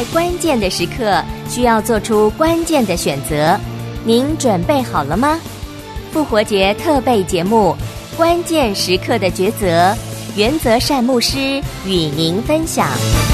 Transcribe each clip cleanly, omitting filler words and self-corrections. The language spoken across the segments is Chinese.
在关键的时刻需要做出关键的选择，您准备好了吗？复活节特备节目《关键时刻的抉择》，原则善牧师与您分享。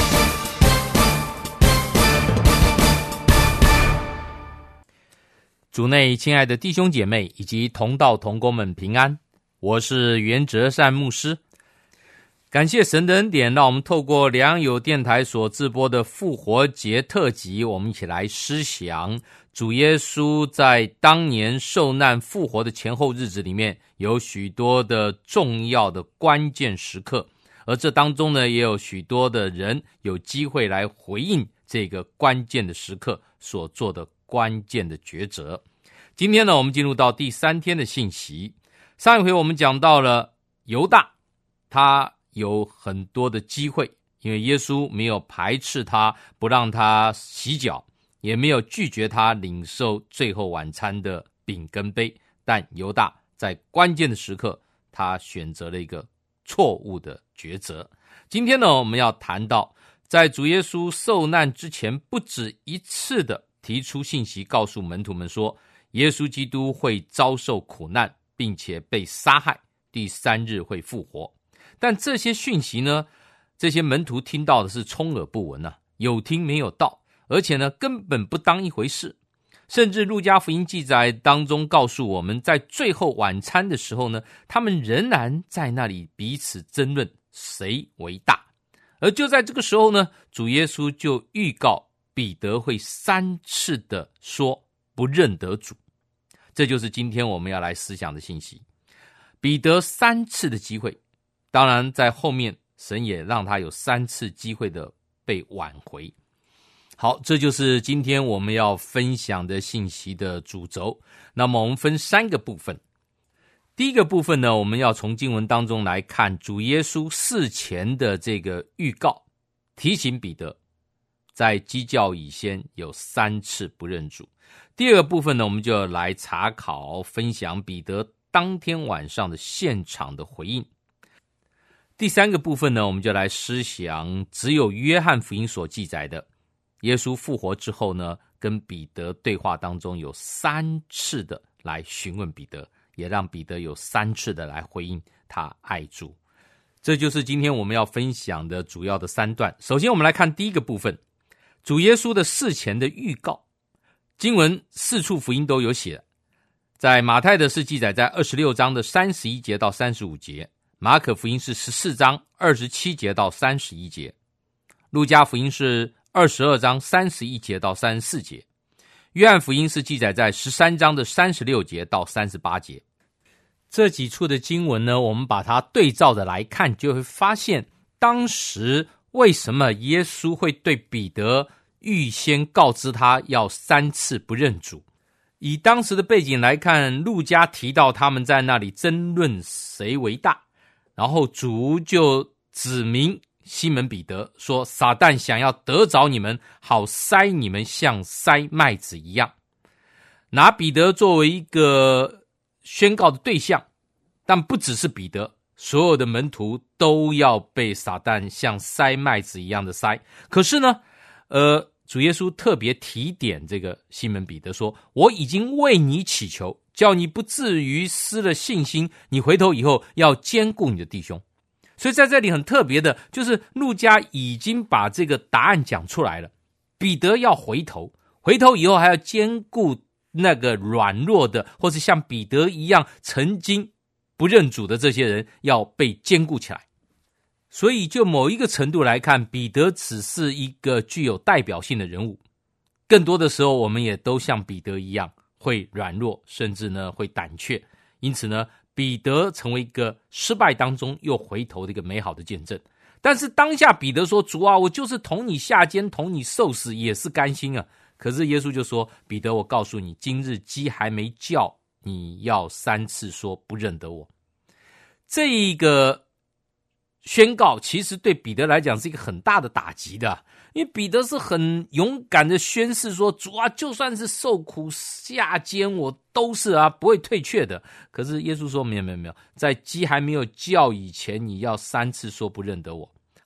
主内亲爱的弟兄姐妹以及同道同工们平安，我是原则善牧师。感谢神的恩典，让我们透过良友电台所制播的复活节特辑，我们一起来思想主耶稣在当年受难复活的前后日子里面，有许多的重要的关键时刻，而这当中呢，也有许多的人有机会来回应这个关键的时刻所做的关键的抉择。今天呢，我们进入到第3天的信息。上一回我们讲到了犹大，他有很多的机会，因为耶稣没有排斥他，不让他洗脚，也没有拒绝他领受最后晚餐的饼跟杯，但犹大在关键的时刻，他选择了一个错误的抉择。今天呢，我们要谈到在主耶稣受难之前，不止一次的提出信息告诉门徒们说，耶稣基督会遭受苦难，并且被杀害，第3日会复活。但这些讯息呢，这些门徒听到的是充耳不闻啊，有听没有到，而且呢，根本不当一回事。甚至路加福音记载当中告诉我们，在最后晚餐的时候呢，他们仍然在那里彼此争论谁为大。而就在这个时候呢，主耶稣就预告彼得会3次的说不认得主。这就是今天我们要来思想的信息。彼得3次的机会，当然在后面神也让他有3次机会的被挽回。好，这就是今天我们要分享的信息的主轴。那么我们分3个部分。第一个部分呢，我们要从经文当中来看主耶稣事前的这个预告，提醒彼得在鸡叫以先有3次不认主。第二个部分呢，我们就来查考分享彼得当天晚上的现场的回应。第3个部分呢，我们就来思想只有约翰福音所记载的耶稣复活之后呢，跟彼得对话当中有3次的来询问彼得，也让彼得有3次的来回应他爱主。这就是今天我们要分享的主要的3段。首先我们来看第一个部分，主耶稣的事前的预告。经文4处福音都有写，在马太的是记载在26章的31节到35节，马可福音是14章27节到31节，路加福音是22章31节到34节，约翰福音是记载在13章的36节到38节。这几处的经文呢，我们把它对照着来看，就会发现当时为什么耶稣会对彼得预先告知他要3次不认主。以当时的背景来看，路加提到他们在那里争论谁为大，然后主就指明西门彼得说，撒旦想要得着你们，好塞你们像塞麦子一样，拿彼得作为一个宣告的对象。但不只是彼得，所有的门徒都要被撒旦像塞麦子一样的塞。可是呢主耶稣特别提点这个西门彼得说，我已经为你祈求，叫你不至于失了信心，你回头以后要兼顾你的弟兄。所以在这里很特别的就是路加已经把这个答案讲出来了，彼得要回头，回头以后还要兼顾那个软弱的，或是像彼得一样曾经不认主的这些人，要被兼顾起来。所以就某一个程度来看，彼得只是一个具有代表性的人物，更多的时候我们也都像彼得一样会软弱，甚至呢会胆怯。因此呢，彼得成为一个失败当中又回头的一个美好的见证。但是当下彼得说，主啊，我就是同你下监，同你受死也是甘心啊。可是耶稣就说，彼得，我告诉你，今日鸡还没叫，你要3次说不认得我。这一个宣告其实对彼得来讲是一个很大的打击的，因为彼得是很勇敢的宣誓说，主啊，就算是受苦下监我都是不会退却的。可是耶稣说，没有，在鸡还没有叫以前，你要3次说不认得我。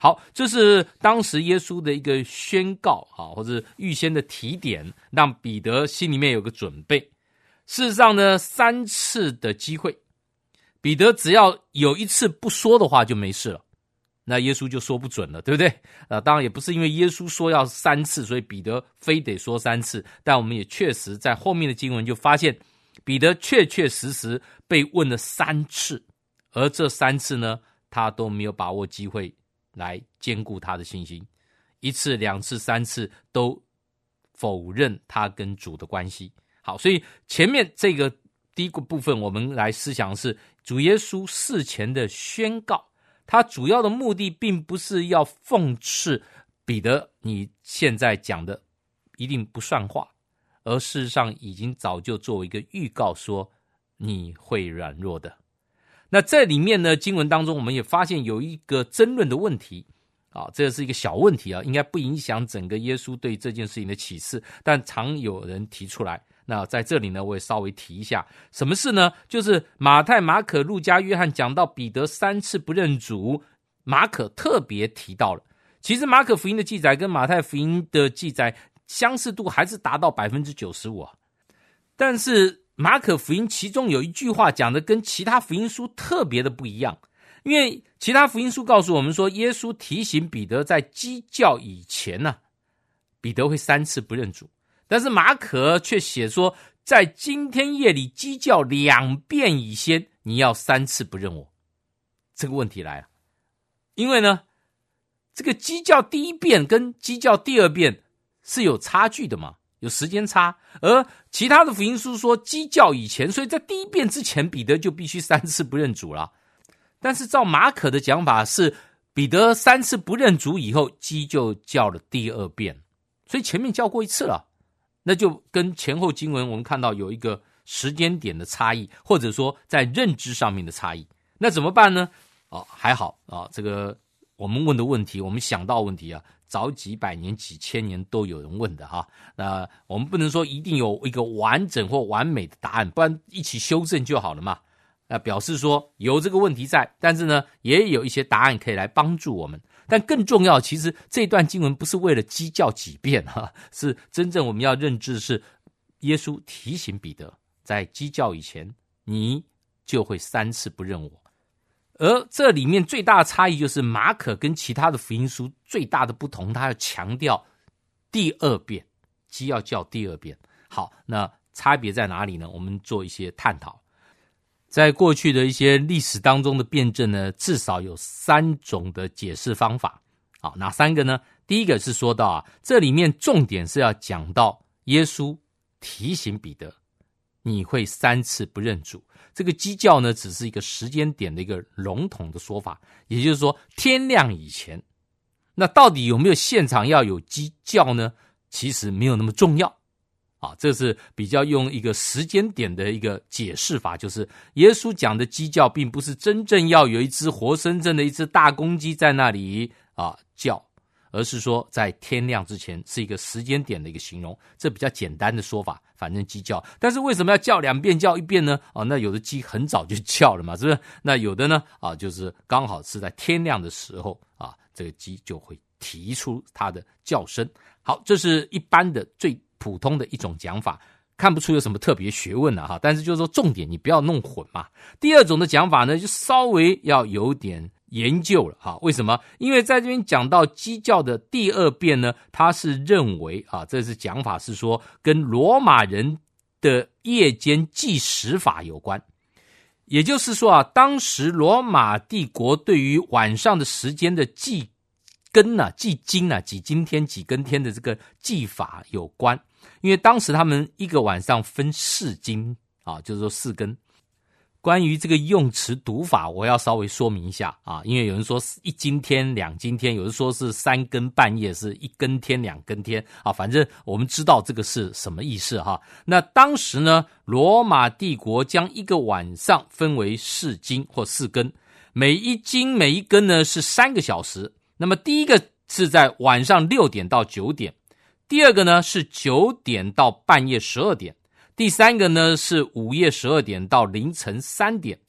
好，这是当时耶稣的一个宣告啊，或者预先的提点，让彼得心里面有个准备。事实上呢，3次的机会，彼得只要有一次不说的话就没事了，那耶稣就说不准了，对不对？当然也不是因为耶稣说要3次，所以彼得非得说3次，但我们也确实在后面的经文就发现，彼得确确实实被问了3次，而这3次呢，他都没有把握机会来兼顾他的信心，1次、2次、3次都否认他跟主的关系。好，所以前面这个第一个部分我们来思想的是主耶稣事前的宣告，他主要的目的并不是要讽刺彼得你现在讲的一定不算话，而事实上已经早就作为一个预告说你会软弱的。那这里面呢，经文当中我们也发现有一个争论的问题啊，这是一个小问题啊，应该不影响整个耶稣对这件事情的启示，但常有人提出来。那在这里呢，我也稍微提一下，什么事呢？就是马太、马可、路加、约翰讲到彼得3次不认主，马可特别提到了。其实马可福音的记载跟马太福音的记载相似度还是达到 95% 啊，但是马可福音其中有一句话讲的跟其他福音书特别的不一样，因为其他福音书告诉我们说，耶稣提醒彼得在鸡叫以前呢，彼得会3次不认主，但是马可却写说，在今天夜里鸡叫2遍以先，你要3次不认我。这个问题来了，因为呢，这个鸡叫第1遍跟鸡叫第2遍是有差距的嘛，有时间差，而其他的福音书说鸡叫以前，所以在第1遍之前彼得就必须3次不认主了。但是照马可的讲法是，彼得3次不认主以后，鸡就叫了第2遍，所以前面叫过1次了，那就跟前后经文我们看到有一个时间点的差异，或者说在认知上面的差异。那怎么办呢？还好啊，这个我们问的问题，我们想到问题啊，早几百年几千年都有人问的哈。那我们不能说一定有一个完整或完美的答案，不然一起修正就好了嘛。表示说有这个问题在，但是呢也有一些答案可以来帮助我们。但更重要，其实这段经文不是为了鸡叫几遍是真正我们要认知的是耶稣提醒彼得，在鸡叫以前你就会3次不认我。而这里面最大的差异就是马可跟其他的福音书最大的不同，他要强调第2遍，鸡要叫第2遍。好，那差别在哪里呢？我们做一些探讨。在过去的一些历史当中的辩证呢，至少有3种的解释方法。好，哪3个呢？第一个是说到这里面重点是要讲到耶稣提醒彼得，你会3次不认主。这个鸡叫呢，只是一个时间点的一个笼统的说法，也就是说天亮以前。那到底有没有现场要有鸡叫呢？其实没有那么重要。这是比较用一个时间点的一个解释法，就是耶稣讲的鸡叫并不是真正要有一只活生生的一只大公鸡在那里叫，而是说在天亮之前，是一个时间点的一个形容。这比较简单的说法，反正鸡叫。但是为什么要叫2遍叫1遍呢？那有的鸡很早就叫了嘛，是不是？那有的呢就是刚好是在天亮的时候这个鸡就会提出它的叫声。好，这是一般的最普通的一种讲法，看不出有什么特别学问了但是就是说重点你不要弄混嘛。第2种的讲法呢，就稍微要有点研究了为什么？因为在这边讲到鸡叫的第2遍呢，他是认为这是讲法是说跟罗马人的夜间计时法有关。也就是说当时罗马帝国对于晚上的时间的计更计经几今天几更天的这个计法有关。因为当时他们一个晚上分4更就是说4更。关于这个用词读法，我要稍微说明一下因为有人说1更天2更天，有人说是3更半夜，是1更天2更天反正我们知道这个是什么意思那当时呢，罗马帝国将一个晚上分为4更或4更，每一更每一更呢是3个小时。那么第一个是在晚上6点到9点，第2个呢是9点到半夜12点，第3个呢是午夜12点到凌晨3点，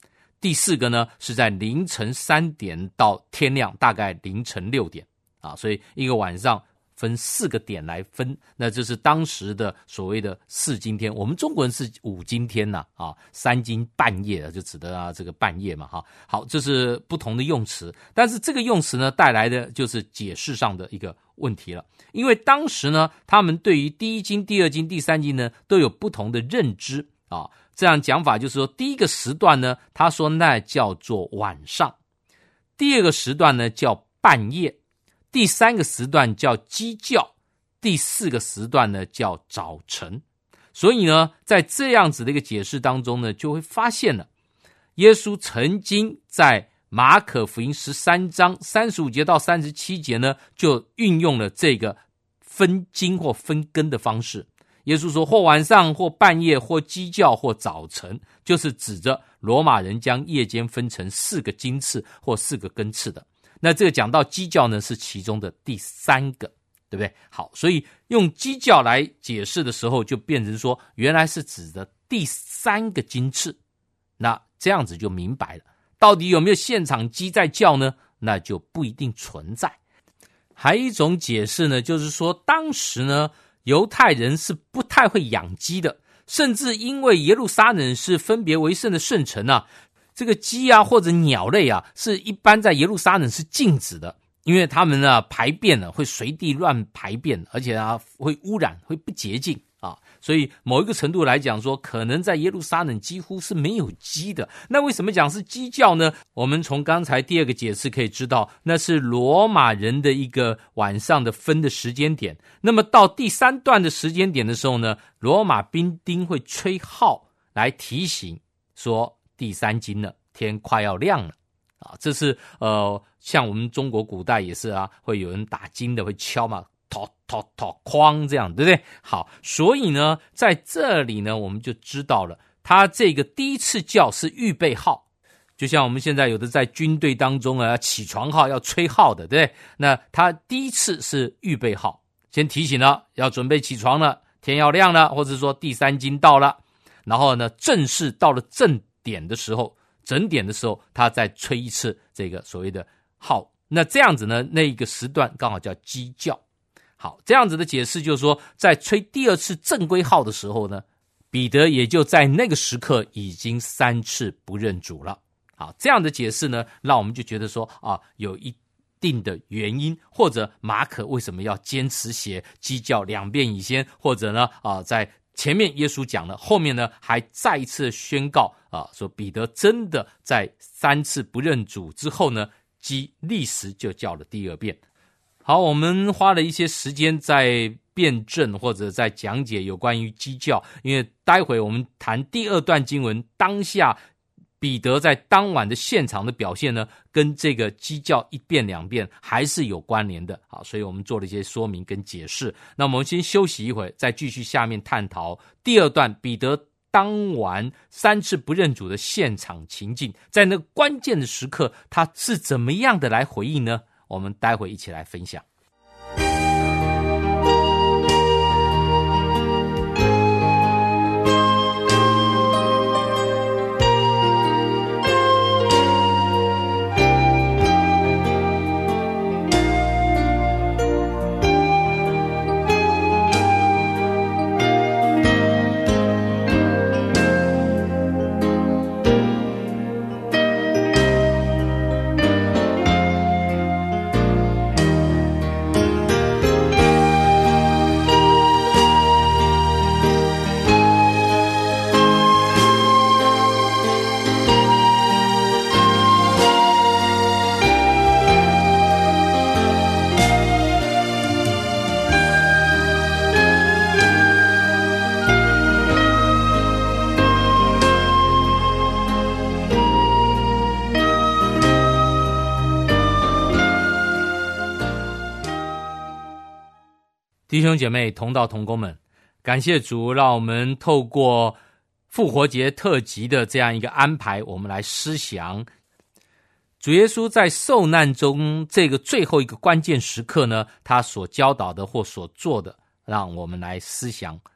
第4个呢是在凌晨3点到天亮，大概凌晨6点啊，所以一个晚上分4个点来分，那这是当时的所谓的4更天，我们中国人是5更天呐，3更半夜就指的这个半夜嘛哈。好，这是不同的用词，但是这个用词呢带来的就是解释上的一个问题了，因为当时呢他们对于第1更、第2更、第3更呢都有不同的认知啊。这样讲法就是说，第一个时段呢，他说那叫做晚上，第2个时段呢叫半夜，第3个时段叫鸡叫，第4个时段呢叫早晨。所以呢，在这样子的一个解释当中呢，就会发现了，耶稣曾经在马可福音13章35节到37节呢，就运用了这个分经或分更的方式。耶稣说或晚上或半夜或鸡叫或早晨，就是指着罗马人将夜间分成4个经次或4个更次的。那这个讲到鸡叫呢是其中的第3个，对不对？好，所以用鸡叫来解释的时候，就变成说原来是指的第3个经次。那这样子就明白了，到底有没有现场鸡在叫呢？那就不一定存在。还有一种解释呢，就是说当时呢犹太人是不太会养鸡的，甚至因为耶路撒冷是分别为圣的圣城啊，这个鸡啊或者鸟类啊是一般在耶路撒冷是禁止的，因为他们呢排便呢会随地乱排便，而且会污染，会不洁净啊，所以某一个程度来讲说，可能在耶路撒冷几乎是没有鸡的。那为什么讲是鸡叫呢？我们从刚才第2个解释可以知道，那是罗马人的一个晚上的分的时间点。那么到第3段的时间点的时候呢，罗马兵丁会吹号来提醒说第3更了，天快要亮了啊。这是像我们中国古代也是会有人打金的会敲嘛，哐这样，对不对？好，所以呢在这里呢我们就知道了，他这个第一次叫是预备号，就像我们现在有的在军队当中起床号要吹号的，对不对？那他第一次是预备号，先提醒了要准备起床了，天要亮了，或者说第3更到了，然后呢正式到了正点的时候，整点的时候，他再吹一次这个所谓的号。那这样子呢，那一个时段刚好叫鸡叫。好，这样子的解释就是说，在吹第2次正规号的时候呢，彼得也就在那个时刻已经3次不认主了。好，这样的解释呢，让我们就觉得说有一定的原因，或者马可为什么要坚持写鸡叫2遍以先，或者呢在前面耶稣讲了，后面呢还再一次宣告说彼得真的在3次不认主之后呢，鸡立时就叫了第2遍。好，我们花了一些时间在辩证或者在讲解有关于鸡叫，因为待会我们谈第2段经文，当下彼得在当晚的现场的表现呢，跟这个鸡叫1遍2遍还是有关联的。好，所以我们做了一些说明跟解释。那我们先休息一会，再继续下面探讨第2段彼得当晚3次不认主的现场情境，在那个关键的时刻他是怎么样的来回应呢？我们待会一起来分享。弟兄姐妹同道同工们，感谢主让我们透过复活节特辑的这样一个安排，我们来思想主耶稣在受难中这个最后一个关键时刻呢，他所教导的或所做的，让我们来思想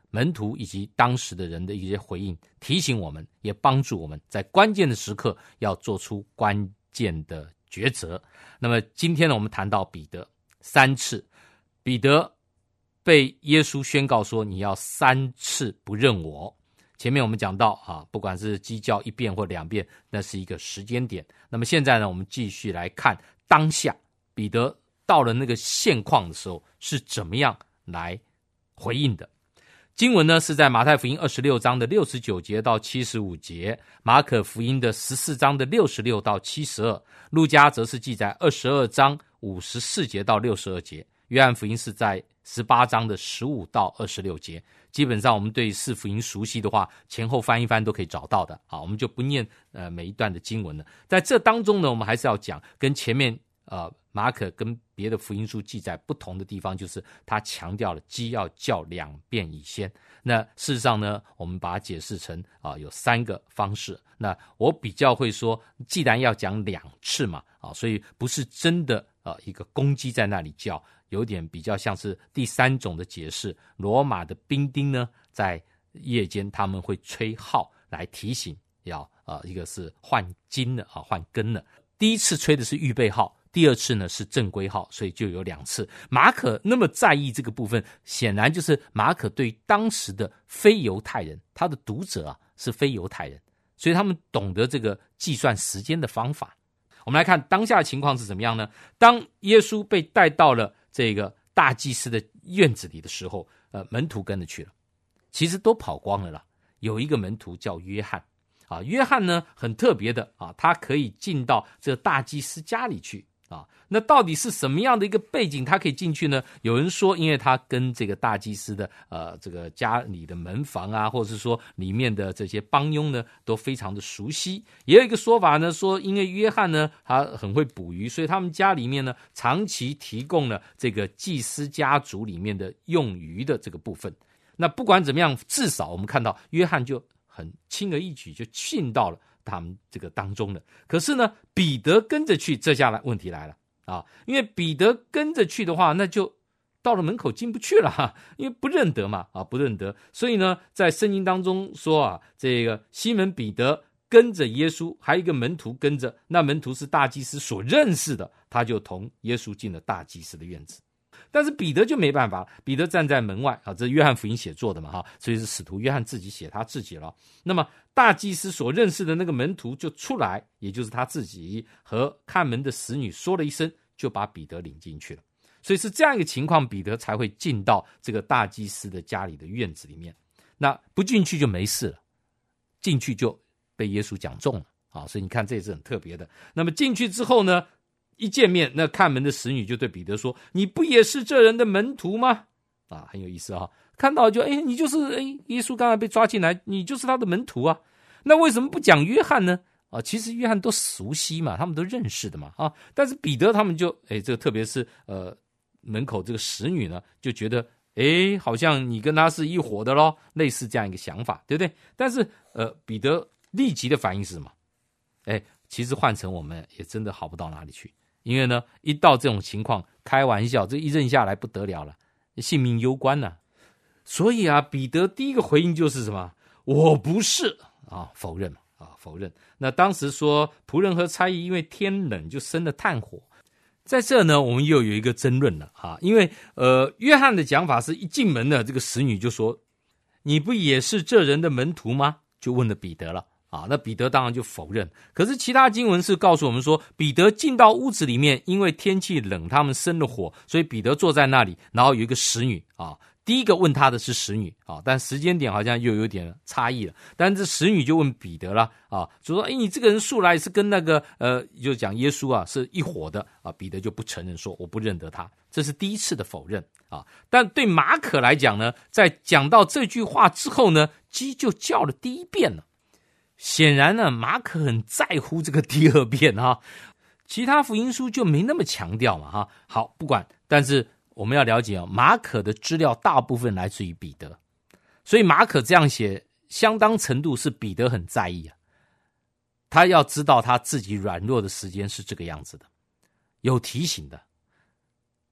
门徒以及当时的人的一些回应，提醒我们，也帮助我们在关键的时刻要做出关键的抉择。那么今天呢，我们谈到彼得3次，彼得被耶稣宣告说你要3次不认我。前面我们讲到不管是鸡叫1遍或2遍，那是一个时间点。那么现在呢，我们继续来看当下彼得到了那个现况的时候是怎么样来回应的。经文呢是在马太福音26章的69节到75节，马可福音的14章的66到72，路加则是记载22章54节到62节，约翰福音是在18章的15到26节。基本上我们对4福音熟悉的话，前后翻一翻都可以找到的。我们就不念每一段的经文了。在这当中呢，我们还是要讲跟前面马可跟别的福音书记载不同的地方，就是他强调了鸡要叫2遍以先。那事实上呢，我们把它解释成有3个方式。那我比较会说，既然要讲2次嘛，所以不是真的一个公鸡在那里叫，有点比较像是第3种的解释。罗马的兵丁呢，在夜间他们会吹号来提醒要一个是换金了换更了。第一次吹的是预备号，第2次呢是正规号，所以就有2次。马可那么在意这个部分，显然就是马可对当时的非犹太人，他的读者是非犹太人，所以他们懂得这个计算时间的方法。我们来看当下的情况是怎么样呢？当耶稣被带到了这个大祭司的院子里的时候，门徒跟着去了，其实都跑光了啦。有一个门徒叫约翰约翰呢很特别的他可以进到这大祭司家里去那到底是什么样的一个背景他可以进去呢？有人说因为他跟这个大祭司的这个家里的门房或者是说里面的这些帮佣呢都非常的熟悉。也有一个说法呢，说因为约翰呢他很会捕鱼，所以他们家里面呢长期提供了这个祭司家族里面的用鱼的这个部分。那不管怎么样，至少我们看到约翰就很轻而易举就进到了他们这个当中了。可是呢，彼得跟着去，这下来问题来了因为彼得跟着去的话，那就到了门口进不去了因为不认得嘛不认得。所以呢，在圣经当中说这个西门彼得跟着耶稣，还有一个门徒跟着，那门徒是大祭司所认识的，他就同耶稣进了大祭司的院子。但是彼得就没办法，彼得站在门外这是约翰福音写作的嘛所以是使徒约翰自己写他自己了。那么大祭司所认识的那个门徒就出来，也就是他自己和看门的使女说了一声，就把彼得领进去了。所以是这样一个情况，彼得才会进到这个大祭司的家里的院子里面。那不进去就没事了，进去就被耶稣讲中了所以你看这也是很特别的。那么进去之后呢，一见面，那看门的使女就对彼得说，你不也是这人的门徒吗？很有意思看到就你就是耶稣刚才被抓进来，你就是他的门徒那为什么不讲约翰呢？其实约翰都熟悉嘛，他们都认识的嘛但是彼得他们就这个特别是门口这个使女呢，就觉得好像你跟他是一伙的咯，类似这样一个想法，对不对？但是彼得立即的反应是什么？其实换成我们也真的好不到哪里去。因为呢，一到这种情况，开玩笑，这一认下来不得了了，性命攸关所以彼得第一个回应就是什么？我不是否认否认。那当时说仆人和差役因为天冷就生了炭火。在这呢，我们又有一个争论了因为约翰的讲法是一进门呢，这个使女就说，你不也是这人的门徒吗？就问了彼得了那彼得当然就否认。可是其他经文是告诉我们说，彼得进到屋子里面，因为天气冷，他们生了火，所以彼得坐在那里，然后有一个使女第一个问他的是使女但时间点好像又有点差异了。但是使女就问彼得了就说你这个人素来是跟那个就讲耶稣是一伙的彼得就不承认，说我不认得他。这是第一次的否认但对马可来讲呢，在讲到这句话之后呢，鸡就叫了第1遍了。显然呢，马可很在乎这个第2遍其他福音书就没那么强调嘛好，不管，但是我们要了解马可的资料大部分来自于彼得，所以马可这样写，相当程度是彼得很在意他要知道他自己软弱的时间是这个样子的，有提醒的。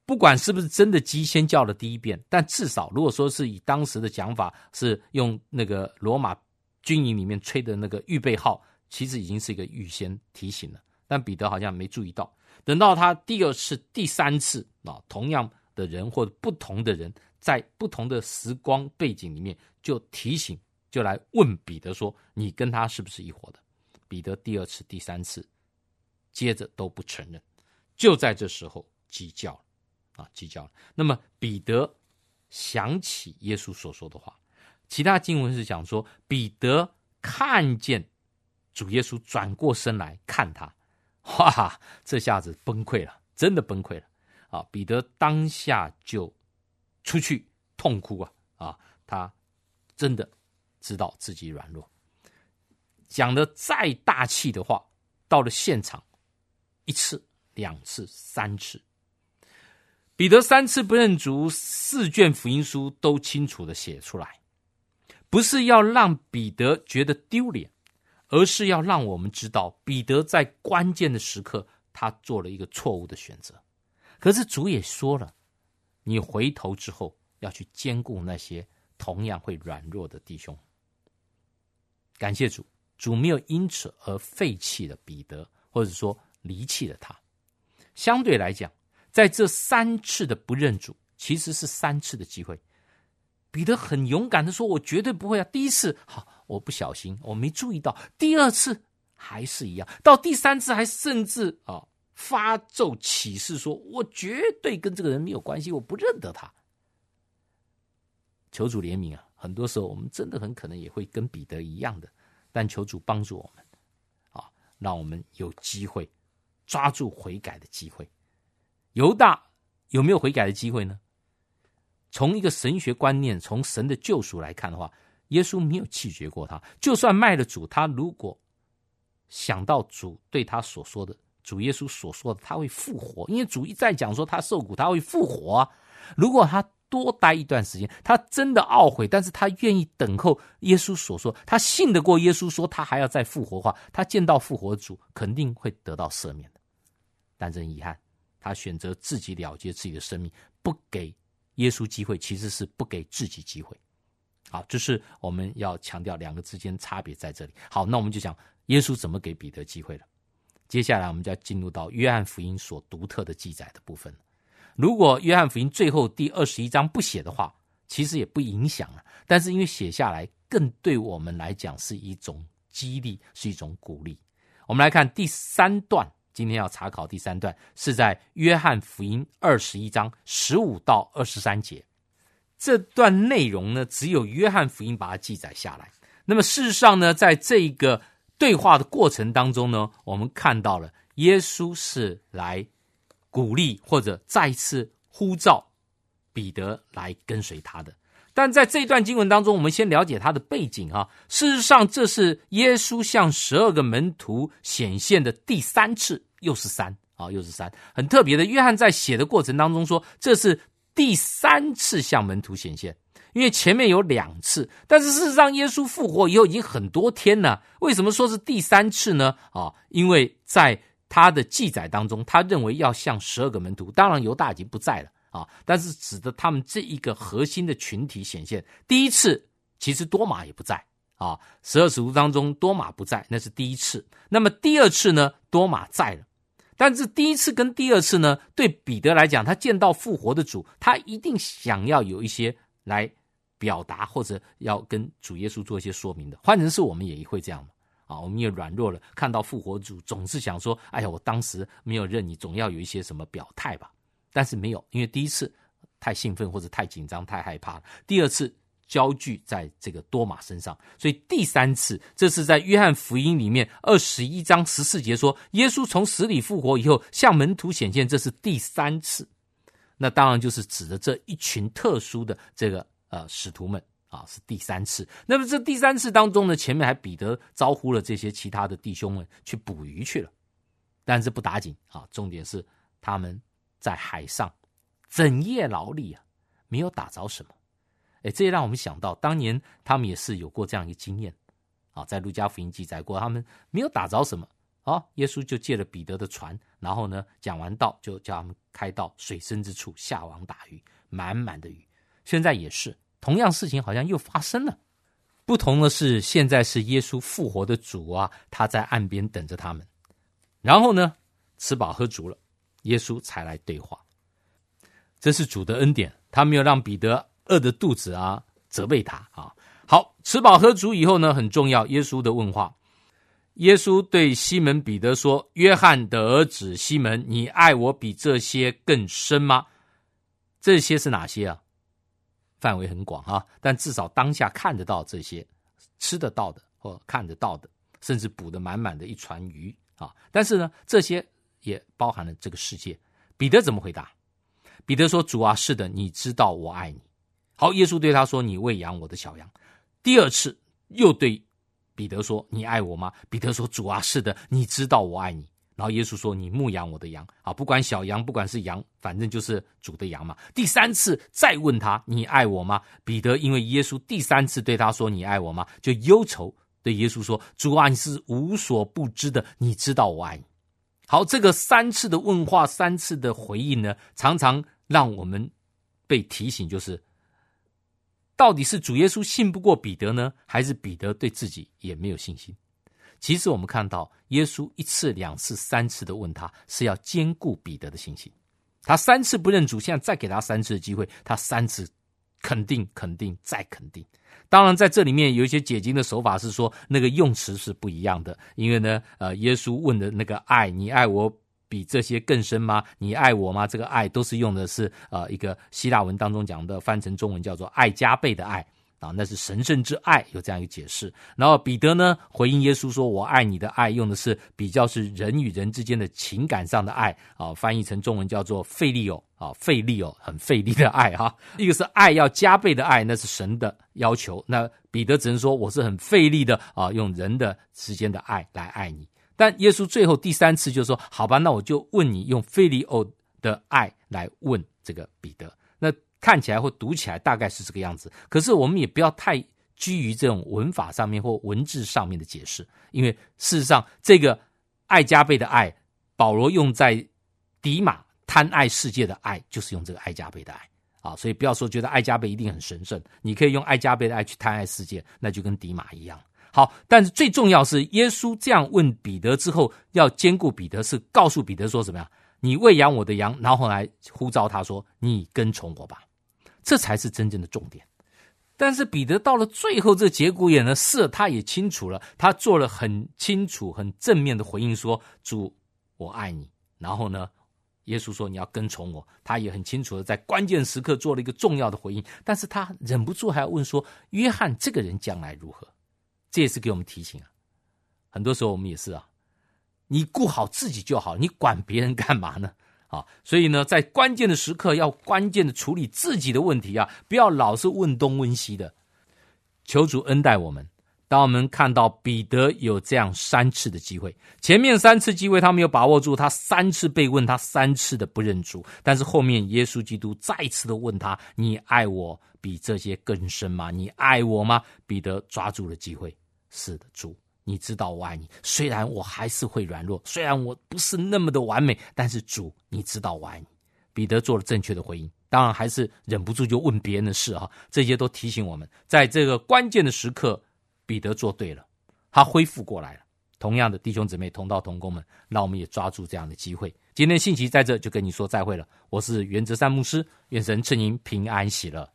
不管是不是真的鸡先叫了第一遍，但至少如果说是以当时的讲法，是用那个罗马军营里面吹的那个预备号，其实已经是一个预先提醒了，但彼得好像没注意到。等到他第二次、第三次同样的人或者不同的人，在不同的时光背景里面，就提醒，就来问彼得说：“你跟他是不是一伙的？”彼得第二次、第三次，接着都不承认。就在这时候，鸡叫了。那么彼得想起耶稣所说的话，其他经文是讲说，彼得看见主耶稣转过身来看他，哇，这下子崩溃了，真的崩溃了彼得当下就出去痛哭他真的知道自己软弱，讲的再大气的话，到了现场1次、2次、3次，彼得3次不认主，4卷福音书都清楚的写出来，不是要让彼得觉得丢脸，而是要让我们知道彼得在关键的时刻他做了一个错误的选择。可是主也说了，你回头之后要去兼顾那些同样会软弱的弟兄。感谢主，主没有因此而废弃了彼得，或者说离弃了他。相对来讲，在这3次的不认主，其实是3次的机会。彼得很勇敢的说，我绝对不会第一次好，我不小心，我没注意到，第2次还是一样，到第3次还甚至发咒起誓说，我绝对跟这个人没有关系，我不认得他。求主怜悯很多时候我们真的很可能也会跟彼得一样的，但求主帮助我们让我们有机会抓住悔改的机会。犹大有没有悔改的机会呢？从一个神学观念，从神的救赎来看的话，耶稣没有弃绝过他，就算卖了主，他如果想到主对他所说的，主耶稣所说的他会复活，因为主一再讲说他受苦他会复活如果他多待一段时间，他真的懊悔，但是他愿意等候耶稣所说，他信得过耶稣说他还要再复活的话，他见到复活的主肯定会得到赦免的。但真遗憾，他选择自己了结自己的生命，不给耶稣机会，其实是不给自己机会。好，这是我们要强调2个之间差别在这里。好，那我们就讲耶稣怎么给彼得机会了。接下来我们就要进入到约翰福音所独特的记载的部分。如果约翰福音最后第21章不写的话，其实也不影响了，但是因为写下来更对我们来讲是一种激励，是一种鼓励。我们来看第3段，今天要查考第3段是在约翰福音21章15到23节。这段内容呢，只有约翰福音把它记载下来。那么事实上呢，在这个对话的过程当中呢，我们看到了耶稣是来鼓励或者再次呼召彼得来跟随他的。但在这段经文当中，我们先了解他的背景事实上这是耶稣向12个门徒显现的第3次，又是3。很特别的，约翰在写的过程当中说，这是第3次向门徒显现，因为前面有2次，但是事实上耶稣复活以后已经很多天了，为什么说是第3次呢？因为在他的记载当中，他认为要向12个门徒，当然犹大已经不在了但是指的他们这一个核心的群体显现。第1次其实多马也不在12使徒当中多马不在，那是第1次。那么第2次呢，多马在了，但是第1次跟第2次呢，对彼得来讲，他见到复活的主，他一定想要有一些来表达，或者要跟主耶稣做一些说明的。换成是我们也会这样我们也软弱了，看到复活主总是想说，哎呀，我当时没有认你，总要有一些什么表态吧。但是没有，因为第1次太兴奋或者太紧张太害怕了，第2次焦聚在这个多马身上，所以第3次，这是在约翰福音里面21章14节说，耶稣从死里复活以后向门徒显现，这是第3次。那当然就是指的这一群特殊的这个使徒们是第3次。那么这第3次当中呢，前面还彼得招呼了这些其他的弟兄们去捕鱼去了，但是不打紧重点是他们在海上整夜劳力没有打着什么。这也让我们想到当年他们也是有过这样一个经验在路加福音记载过，他们没有打着什么耶稣就借了彼得的船，然后呢讲完道就叫他们开到水深之处下网打鱼，满满的鱼。现在也是同样事情好像又发生了，不同的是现在是耶稣复活的主啊，他在岸边等着他们，然后呢吃饱喝足了，耶稣才来对话。这是主的恩典，他没有让彼得饿着肚子啊责备他啊。好，吃饱喝足以后呢，很重要，耶稣的问话。耶稣对西门彼得说，约翰的儿子西门，你爱我比这些更深吗？这些是哪些啊？范围很广啊，但至少当下看得到这些，吃得到的或看得到的，甚至捕得满满的一船鱼啊。但是呢，这些也包含了这个世界。彼得怎么回答？彼得说，主啊，是的，你知道我爱你。好，耶稣对他说，你喂养我的小羊。第二次又对彼得说，你爱我吗？彼得说，主啊，是的，你知道我爱你。然后耶稣说，你牧养我的羊啊，不管小羊不管是羊，反正就是主的羊嘛。第三次再问他，你爱我吗？彼得因为耶稣第三次对他说，你爱我吗？就忧愁对耶稣说，主啊，你是无所不知的，你知道我爱你。好，这个三次的问话，三次的回应呢，常常让我们被提醒，就是到底是主耶稣信不过彼得呢，还是彼得对自己也没有信心？其实我们看到耶稣一次两次三次的问他，是要兼顾彼得的信心。他三次不认主，现在再给他三次的机会，他三次肯定再肯定。当然在这里面有一些解经的手法是说，那个用词是不一样的，因为呢耶稣问的那个爱，你爱我比这些更深吗？你爱我吗？这个爱都是用的是一个希腊文当中讲的，翻成中文叫做爱加倍的爱啊，那是神圣之爱，有这样一个解释。然后彼得呢回应耶稣说，我爱你的爱，用的是比较是人与人之间的情感上的爱啊，翻译成中文叫做费利欧啊，费利欧很费力的爱哈。一个是爱要加倍的爱，那是神的要求，那彼得只能说我是很费力的啊，用人的之间的爱来爱你。但耶稣最后第三次就说，好吧，那我就问你，用菲利欧的爱来问这个彼得。那看起来或读起来大概是这个样子，可是我们也不要太居于这种文法上面或文字上面的解释，因为事实上这个爱加倍的爱，保罗用在迪马贪爱世界的爱，就是用这个爱加倍的爱啊，所以不要说觉得爱加倍一定很神圣，你可以用爱加倍的爱去贪爱世界，那就跟迪马一样。好，但是最重要是耶稣这样问彼得之后，要兼顾彼得，是告诉彼得说怎么样？你喂养我的羊，然后来呼召他说，你跟从我吧，这才是真正的重点。但是彼得到了最后这节骨眼呢，是他也清楚了，他做了很清楚很正面的回应说，主我爱你，然后呢耶稣说你要跟从我，他也很清楚的在关键时刻做了一个重要的回应。但是他忍不住还要问说，约翰这个人将来如何？这也是给我们提醒啊，很多时候我们也是啊，你顾好自己就好，你管别人干嘛呢？啊，所以呢，在关键的时刻要关键的处理自己的问题啊，不要老是问东问西的。求主恩待我们，当我们看到彼得有这样三次的机会，前面三次机会他没有把握住，他三次被问，他三次的不认主，但是后面耶稣基督再次的问他，你爱我比这些更深吗？你爱我吗？彼得抓住了机会，是的，主你知道我爱你，虽然我还是会软弱，虽然我不是那么的完美，但是主你知道我爱你。彼得做了正确的回应，当然还是忍不住就问别人的事啊，这些都提醒我们，在这个关键的时刻，彼得做对了，他恢复过来了。同样的，弟兄姊妹同道同工们，让我们也抓住这样的机会。今天信息在这就跟你说再会了，我是原则山牧师，愿神赐您平安喜乐。